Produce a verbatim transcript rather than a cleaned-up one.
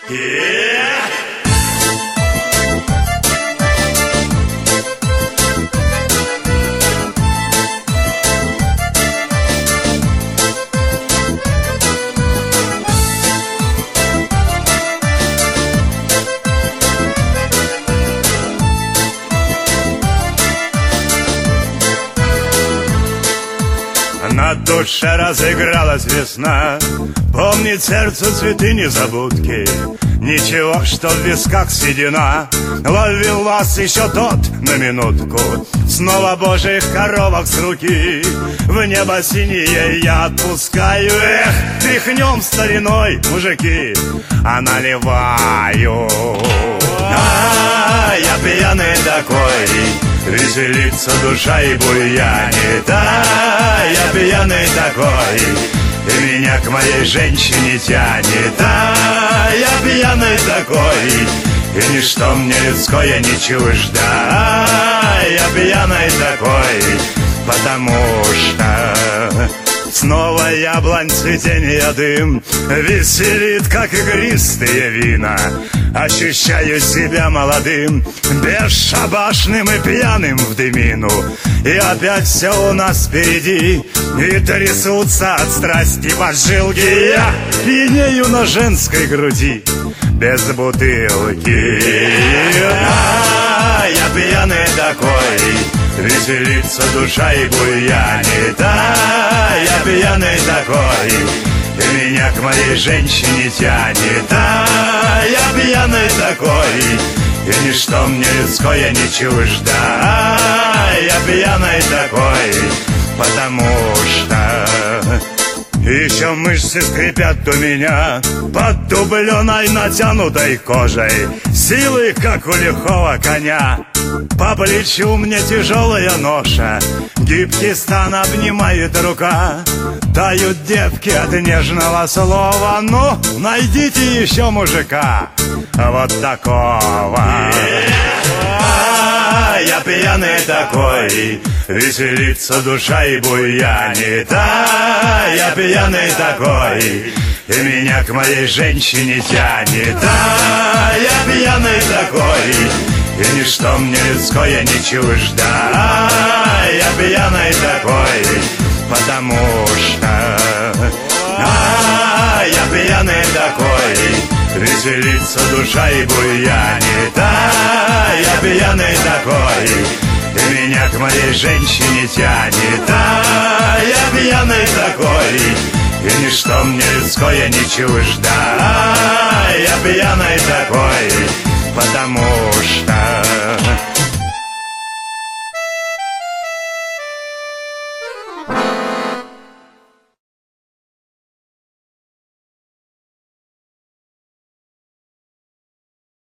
Yeah! На душе разыгралась весна, помнит сердце цветы незабудки. Ничего, что в висках седина, ловил вас еще тот на минутку. Снова божьих коровок с руки в небо синее я отпускаю. Эх, тряхнем стариной, мужики, а наливаю. А, я пьяный такой, веселится душа и буянит. А, я пьяный такой, и меня к моей женщине тянет. А, я пьяный такой, и ничто мне людское не чуждо. А, я пьяный такой, потому что снова яблонь цветения дым веселит, как игристые вина. Ощущаю себя молодым, бесшабашным и пьяным в дымину. И опять все у нас впереди, и трясутся от страсти поджилки. Я пьянею на женской груди, без бутылки. А, я пьяный такой, веселится душа и буянит. А, я пьяный такой, и меня к моей женщине тянет. А, я пьяный такой, и ничто мне людское не чуждо. А, я пьяный такой, потому что еще мышцы скрипят у меня под дубленой натянутой кожей, силы, как у лихого коня. По плечу мне тяжелая ноша, гибкий стан обнимает рука. Тают девки от нежного слова, ну, найдите еще мужика вот такого. А, я пьяный такой, веселится душа и буянит. А, я пьяный такой, и меня к моей женщине тянет. А, я пьяный такой, и ничто мне людское не чуждо. А, я пьяный такой, потому что а, я пьяный такой, веселится душа и буянит. А, я пьяный такой, и меня к моей женщине тянет. А, я пьяный такой, и ничто мне людское не чуждо. А, я пьяный такой, потому что